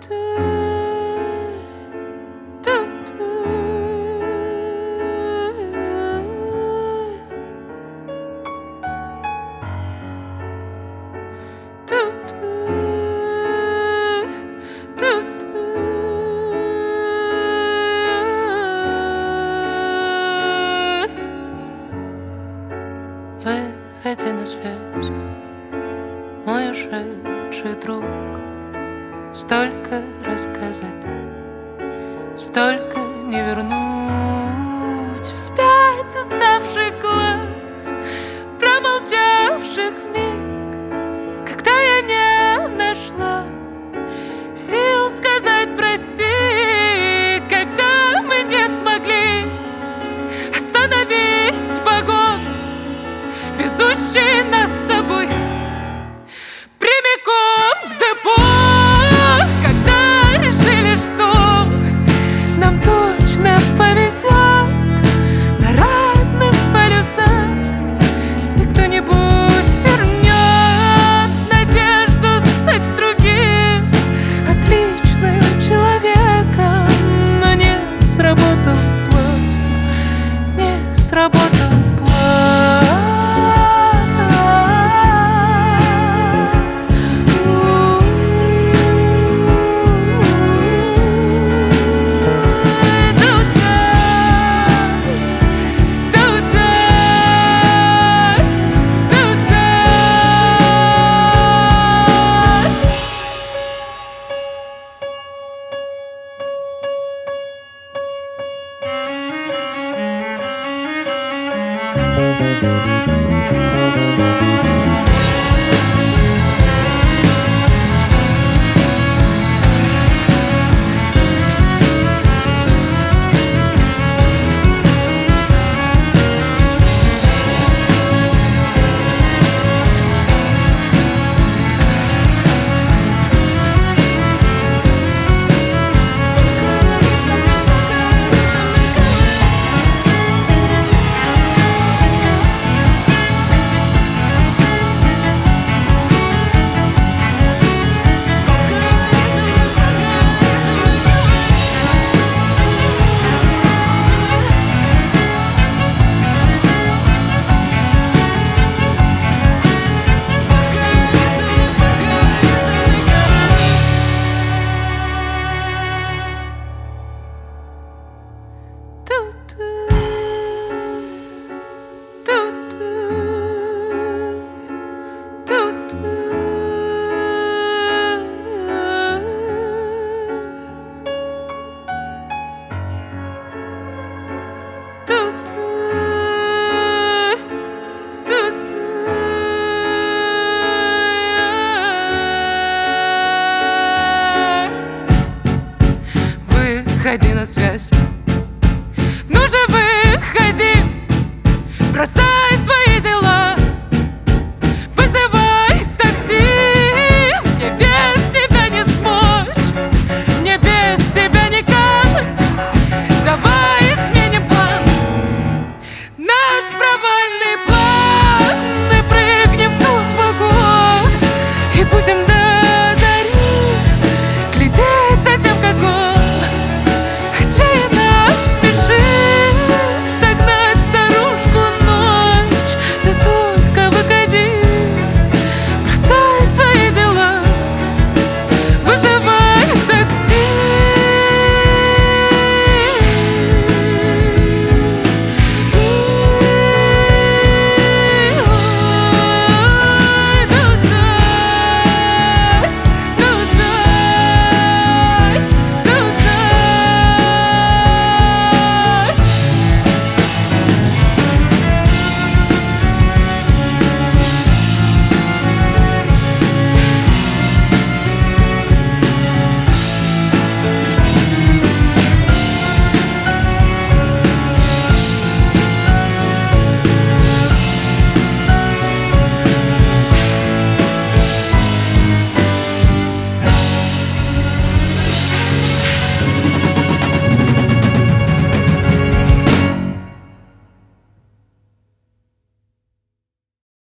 Выходи на связь, мой ушедший друг. Столько рассказать, столько не вернуть. Вспять уставший глаз, промолчавших вмиг, когда я не нашла сил сказать прости, когда мы не смогли остановить вагон, везущий нас с тобой прямиком в депо. Когда решили, что нам точно повезет на разных полюсах, и кто-нибудь вернет надежду стать другим, отличным человеком. Но не сработал план, не сработал план. Выходи на связь, ну же выходи, бросай